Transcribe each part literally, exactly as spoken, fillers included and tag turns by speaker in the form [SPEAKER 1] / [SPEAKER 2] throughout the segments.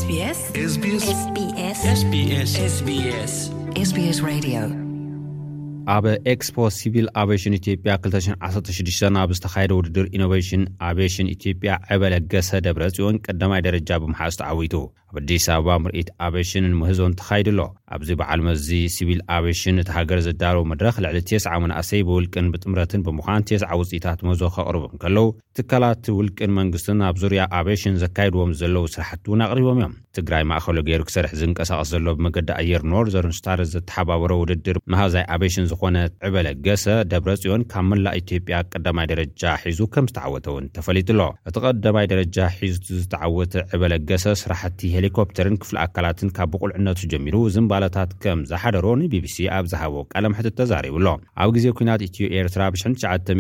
[SPEAKER 1] S B S
[SPEAKER 2] S B S
[SPEAKER 1] S B S
[SPEAKER 3] S B S S B S
[SPEAKER 1] S B S Radio
[SPEAKER 4] ኣብ ኤክስፖ ሲቪል አቪዬሽን ኢትዮጵያ two thousand sixteen ኣብ ዝተኻየደ ውድድር ኢኖቬሽን አቪዬሽን ኢትዮጵያ ዕበለገሰ ደብረጽዮን ቀዳማይ ደረጃ ብምሓዝ ተዓዊቱ ኣብ አዲስ አበባ ምርኢት አቪዬሽንን ምህዞን ተኻይድሎ ኣብዚ በዓል መዚ ሲቪል አቪዬሽን ተሃገር ዘዳሮ መድረኽ ልዕሊ تسعة መናእሰይ ብውልቅን ብጥምረትን ብምዃን تسعة ውጽኢታት መዞ ከቕርቦም ከለው ትካላት ውልቅን መንግስትን ኣብ ዙርያ አቪዬሽን ዘካይድዎም ዘለው ስራሕቱን አቕሪቦም እዮም ትግራይ ማእኸሉ ገይሩ ክሰርሕ ዝንቀሳቐስ ዘሎ ብመገዲ ኣየር ኖርዘርን ስታር ዝተሓባበረ ውድድር መሃዛይ አቪዬሽን ዝኾነ ዕበለገሰ ደብረጽዮን ካብ መላእ ኢትዮጵያ ቀዳማይ ደረጃ ሒዙ ከም ዝተዓወተውን ተፈሊጡሎ እቲ ቀዳማይ ደረጃ ሒዙ ዝተዓወተ ዕበለገሰ ስራሕቲ ሄሊኮፕተርን ክፍለ አካላትን ካብ ብቁልዕነቱ ጀሚሩ ዝምባለታት ከም ዝሓደሮን ቢቢሲ ኣብ ዝሃቦ ቃለ መሕትት ተዛሪቡሎ ኣብ ግዜ ኩናት ኢትዮ ኤርትራ ብ1991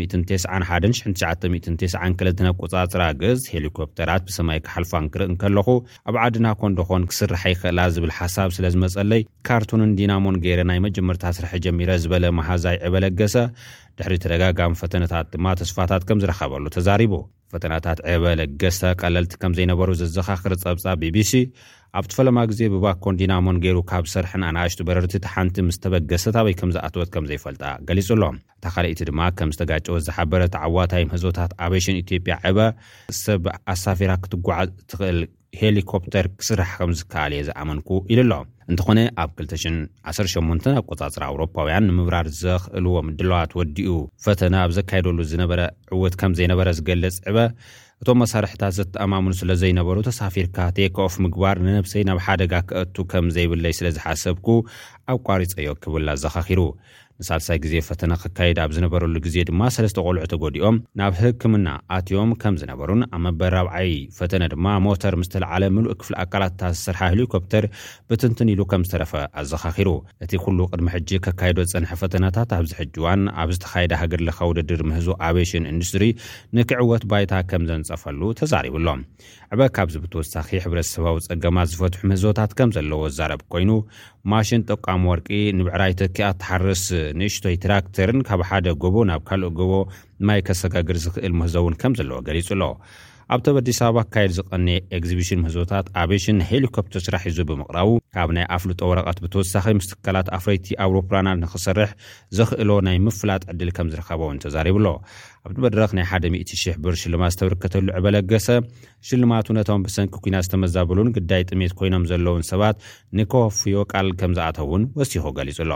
[SPEAKER 4] 1992 ቁጻጽራ ገዝ ሄሊኮፕተራት ብሰማይ ክሓልፋን ክርእን ከለኹ ኣብ ዓድና ኮንዶኾን ክስራሕ ይኽእላ ዝብል ሓሳብ ስለ ዝመጸለይ ካርቱንን ዲናሞን ገይረ ናይ መጀመርታ ስራሕ ጀሚረ ዝበለ መሃዛይ ዕበለገሰ ድሕሪ ተደጋጋሚ ፈተነታት ድማ ተስፋታት ከም ዝረኸበሉ ተዛሪቡ ፈተነታት ዕበለገሰ ቀለልቲ ከም ዘይነበሩ ዘዘኻኽር ጸብጻብ ቢቢሲ ኣብ ተፈለማ ግዜ ብባኮን ዲናሞን ገይሩ ካብ ሰርሕን ኣናእሽቱ በረርቲ ተሓንቲ ምስ ተበገሰት ኣበይ ከም ዝኣትወት ከም ዘይፈልጣ ገሊጹሎ እታ ካልእቲ ድማ ከም ዝተጋጨወ ዝሓበረ ተዓዋታይ ምህዞታት አቪዬሽን ኢትዮጵያ ዕበ ሰብ ኣሳፊራ ክትጓዓዝ ትኽእል ሄሊኮፕተር ክስራሕ ከም ዝከኣል ዝኣመንኩ ኢሉሎ እንተኾነ ኣብ two thousand eighteen ኣቆጻጽራ ኣውሮፓውያን ንምብራር ዘኽእልዎ ምድላዋት ወዲኡ ፈተና ኣብ ዘካይደሉ ዝነበረ ዕወት ከም ዘይነበረ ዝገልጽ ዕበ እቶም መሳርሕታት ዘተኣማምኑ ስለ ዘይነበሩ ተሳፊርካ ቴክ ኦፍ ምግባር ንነብሰይ ናብ ሓደጋ ከእቱ ከም ዘይብለይ ስለ ዝሓሰብኩ ኣብ ቋሪፀዮ ክብላ ዘኻኺሩ ንሳልሳይ ግዜ ፈተና ክካይድ ኣብ ዝነበረሉ ግዜ ድማ ሰለስተ ቆልዑ ተጎዲኦም ናብ ሕክምና ኣትዮም ከም ዝነበሩን ኣብ መበራብዓይ ፈተና ድማ ሞተር ምስተልዓለ ምሉእ ክፍለ አካላት ዝሰርሓ ሄሊኮፕተር ብትንትን ኢሉ ከም ዝተረፈ ኣዘኻኺሩ እቲ ኩሉ ቅድሚ ሕጂ ከካይዶ ዝጸንሐ ፈተናታት ኣብ ዝሕጅዋን ኣብ ዝተኻየደ ሃገር ለኻ ውድድር ምህዞ አቪዬሽን ኢንዱስትሪ ንክዕወት ባይታ ከም ዘንጸፈሉ ተዛሪቡሎም ዕበ ካብዚ ብተወሳኺ ሕብረተሰባዊ ጸገማት ዝፈትሑ ምህዞታት ከም ዘለዎ ዛረብ ኮይኑ ማሽን ጠቃሚ ወርቂ ንብዕራይ ተኪኣ ተሓርስ ንእሽቶይ ትራክተርን ካብ ሓደ ጎቦ ናብ ካልእ ጎቦ ማይ ከሰጋግር ዝኽእል ምህዞውን ከም ዘለዎ ገሊጹሎ ኣብ አዲስ አበባ ካይድ ዝቐነ ኤግዚቢሽን ምህዞታት አቪዬሽን ሄሊኮፕተር ስራሕ ሒዙ ብምቕራቡ ካብ ናይ ኣፍልጦ ወረቐት ብተወሳኺ ምስ ትካላት ኣፍረይቲ ኣውሮፕላናት ንኽሰርሕ ዘኽእሎ ናይ ምፍላጥ ዕድል ከም ዝረኸበውን ተዛሪቡሎ ኣብ መድረኽ ናይ one hundred thousand ብር ሽልማት ዝተበርከተሉ ዕበለገሰ ሽልማቱ ነቶም ብሰንኪ ኩናት ዝተመዛበሉን ግዳይ ጥሜት ኮይኖም ዘለውን ሰባት ንከወፍዮ ቃል ከም ዝኣተውን ወሲኹ ገሊጹሎ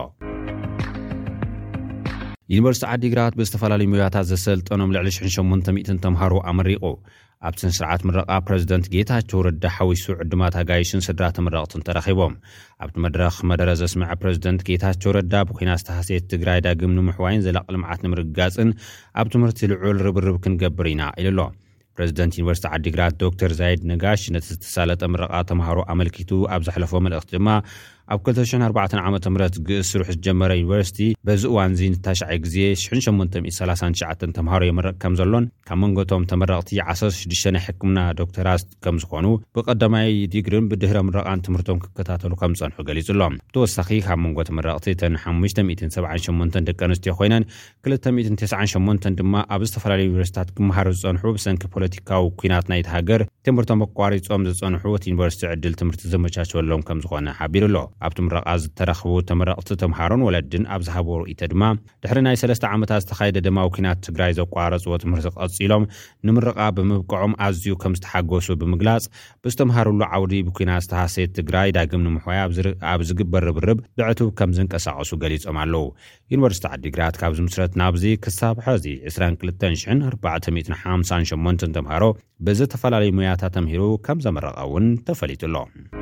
[SPEAKER 4] ዩኒቨርሲቲ ዓዲግራት ብዝተፈላለዩ ሞያታት ዘሰልጠኖም ልዕሊ one thousand eight hundred ተምሃሮ ኣመሪቑ ኣብ ስርዓት ምረቓ ፕሬዝዳንት ጌታቸው ረዳ ሓዊሱ ዕድማት ኣጋይሽን ስድራ ተመረቕትን ተረኺቦም ኣብቲ መድረኽ መደረ ዘስምዐ ፕሬዝዳንት ጌታቸው ረዳ ብኩናት ዝተሃስየት ትግራይ ዳግም ንምሕዋይን ዘላቕ ልምዓት ንምርጋጽን ኣብ ትምህርቲ ልዑል ርብርብ ክንገብር ኢና ኢሉሎ ፕሬዝዳንት ዩኒቨርሲቲ ዓዲግራት ዶክተር ዛይድ ነጋሽ ነቲ ዝተሳለጠ ምረቓ ተምሃሮ ኣመልኪቱ ኣብ ዘሕለፎ መልእኽቲ ድማ ኣብ two thousand four ዓመተ ምህረት ግእስሩ ዝጀመረ ዩኒቨርሲቲ በዚ እዋን ዚ ንታሽዓይ ግዜ one thousand eight hundred thirty-nine ተምሃሮ የመረቕ ከም ዘሎን ካብ መንጎቶም ተመረቕቲ sixteen ናይ ሕክምና ዶክተራት ከም ዝኾኑ ብቀዳማይ ዲግሪን ብድህረ ምረቓን ትምህርቶም ክከታተሉ ከም ጸንሑ ገሊጹሎም ተወሳኺ ካብ መንጎ ተመረቕቲ five hundred seventy-eight ደቂ ኣንስትዮ ኮይነን two hundred ninety-eight ድማ ኣብ ዝተፈላለዩ ዩኒቨርሲቲታት ክመሃሩ ዝጸንሑ ብሰንኪ ፖለቲካዊ ኩናት ናይቲ ሃገር ትምህርቶም ኣቋሪጾም ዝጸንሑ ዩኒቨርሲቲ ዕድል ትምህርቲ ዘመቻቸወሎም ከም ዝኾነ ሓቢሩሎ ኣብቲ ምረቓ ዝተረኽቡ ተመረቕቲ ተምሃሮን ወለድን ኣብ ዝሃቦ ርእይቶ ድማ ድሕሪ ናይ ሰለስተ ዓመታት ዝተኻየደ ደማዊ ኩናት ትግራይ ዘቋረጽዎ ትምህርቲ ቀጺሎም ንምረቓ ብምብቅዖም ኣዝዩ ከም ዝተሓገሱ ብምግላጽ ብዝተምሃሩሉ ዓውዲ ብኩናት ዝተሃስየት ትግራይ ዳግም ንምሕዋይ ኣብ ዝግበር ርብርብ ብዕቱብ ከም ዝንቀሳቐሱ ገሊጾም ኣለዉ ዩኒቨርሲቲ ዓዲግራት ካብ ዝምስረት ናብዚ ክሳብ ሕዚ twenty-two thousand four hundred fifty-eight ተምሃሮ ብዝተፈላለዩ ሞያታት ተምሂሩ ከም ዘመረቐውን ተፈሊጡሎ